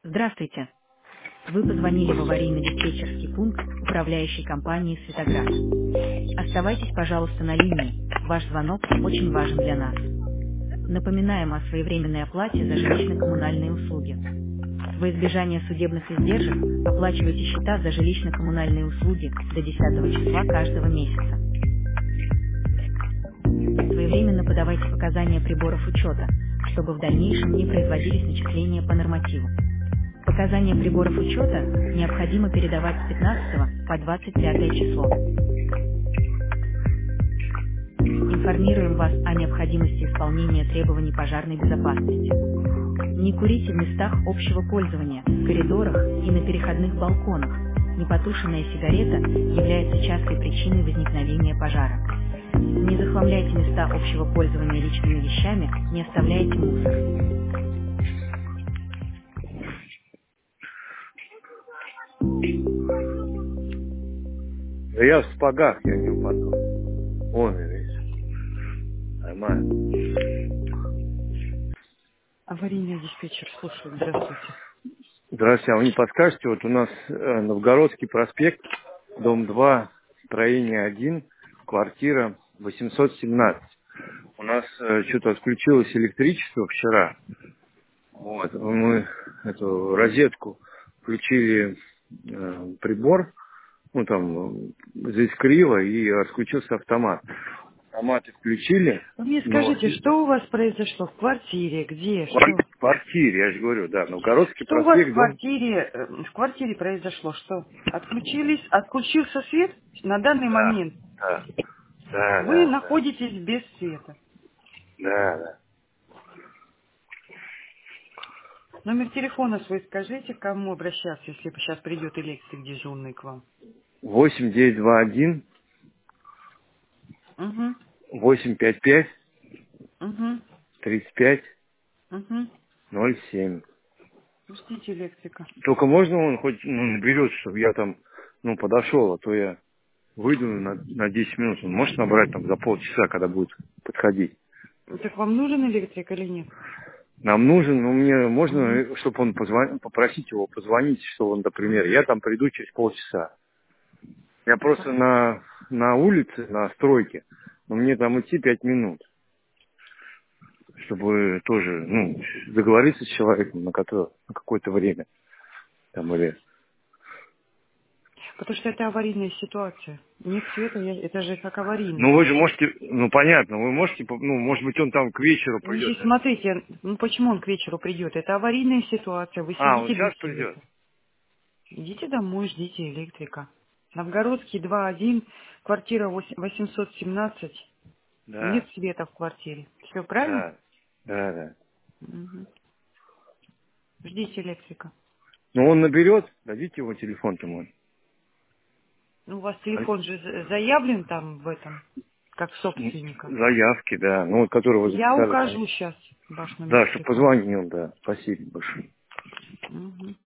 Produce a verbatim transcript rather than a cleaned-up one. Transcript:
Здравствуйте. Вы позвонили в аварийно-диспетчерский пункт управляющей компании «Светоград». Оставайтесь, пожалуйста, на линии. Ваш звонок очень важен для нас. Напоминаем о своевременной оплате за жилищно-коммунальные услуги. Во избежание судебных издержек оплачивайте счета за жилищно-коммунальные услуги до десятого числа каждого месяца. Своевременно подавайте показания приборов учета, чтобы в дальнейшем не производились начисления по нормативу. Показания приборов учета необходимо передавать с пятнадцатого по двадцать пятое число. Информируем вас о необходимости исполнения требований пожарной безопасности. Не курите в местах общего пользования, в коридорах и на переходных балконах. Непотушенная сигарета является частой причиной возникновения пожара. Не захламляйте места общего пользования личными вещами, не оставляйте мусор. Да я в спагах, я не упаду. Вон и весь. Нормально. Аварийный диспетчер, слушаю, здравствуйте. Здравствуйте, а вы не подскажете, вот у нас э, Новгородский проспект, дом два, строение один, квартира восемьсот семнадцать. У нас э, что-то отключилось электричество вчера. Вот, мы эту розетку включили э, прибор, ну там э, заискрило и отключился автомат. Автоматы включили, Вы мне но скажите, что у вас произошло в квартире, где, в что? квартире, я же говорю, да, Новгородский Что у вас в проспект, дом. квартире, э, в квартире произошло, что? Отключились, отключился свет на данный Да, момент. да, да, Вы да, да, находитесь без света. да, да. Номер телефона свой скажите, к кому обращаться, если сейчас придет электрик дежурный к вам. восемь девять два один Угу, восемь пять пять угу, тридцать пять угу. ноль семь. Ждите электрика. Только можно он хоть ну, наберет, чтобы я там ну подошел, а то я выйду на, на десять минут. Он может набрать там за полчаса, когда будет подходить. Так вам нужен электрик или нет? Нам нужен, ну мне Угу. можно, чтобы он позвонил, попросить его позвонить, что он, например, я там приду через полчаса. Я просто на, на улице, на стройке, но мне там идти пять минут, чтобы тоже, ну, договориться с человеком на, который, на какое-то время. Там, или... Потому что это аварийная ситуация. Нет света, я- это же как аварийный Ну, вы же вообще. можете, ну, понятно, вы можете, ну, может быть, он там к вечеру придет. Значит, смотрите, ну почему он к вечеру придет? Это аварийная ситуация, вы А, он сидите сейчас без придет? света. Идите домой, ждите электрика. Новгородский два один, квартира восемь- восемьсот семнадцать. Нет Да, света в квартире. Все правильно? да, да, да. Мгм. Ждите электрика. Ну, он наберет, дадите его телефон-то мой. Ну, у вас телефон же за- заявлен там в этом, как Ну, собственника. заявки, да, ну, вот, которого вы Я записали. укажу сейчас ваш номер Да, чтобы телефона. позвонил, да. Спасибо большое. Мгм.